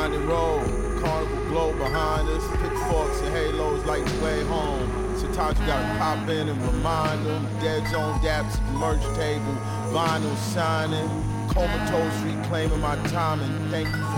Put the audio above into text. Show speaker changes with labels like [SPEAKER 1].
[SPEAKER 1] winding road, carnival glow behind us, pitchforks and halos like the way home. Sometimes you gotta pop in and remind them. Dead zone daps at the merch table, vinyl signing, comatose reclaiming my time, and thank you for